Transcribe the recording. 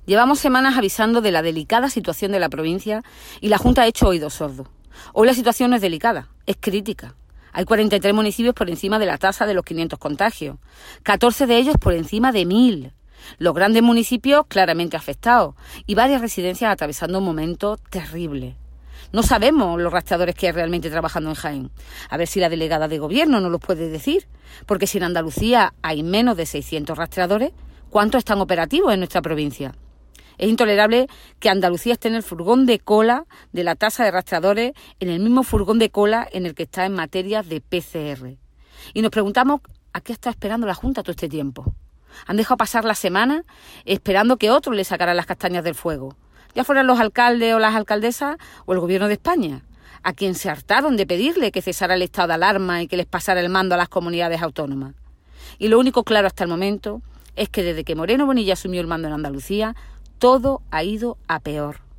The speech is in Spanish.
Llevamos semanas avisando de la delicada situación de la provincia y la Junta ha hecho oídos sordos. Hoy la situación no es delicada, es crítica. Hay 43 municipios por encima de la tasa de los 500 contagios, 14 de ellos por encima de 1.000. Los grandes municipios claramente afectados y varias residencias atravesando un momento terrible. No sabemos los rastreadores que hay realmente trabajando en Jaén. A ver si la delegada de gobierno nos los puede decir. Porque si en Andalucía hay menos de 600 rastreadores, ¿cuántos están operativos en nuestra provincia? Es intolerable que Andalucía esté en el furgón de cola de la tasa de rastreadores, en el mismo furgón de cola en el que está en materia de PCR. Y nos preguntamos a qué está esperando la Junta todo este tiempo. Han dejado pasar la semana esperando que otros le sacaran las castañas del fuego. Ya fueran los alcaldes o las alcaldesas o el Gobierno de España, a quien se hartaron de pedirle que cesara el estado de alarma y que les pasara el mando a las comunidades autónomas. Y lo único claro hasta el momento es que desde que Moreno Bonilla asumió el mando en Andalucía, todo ha ido a peor.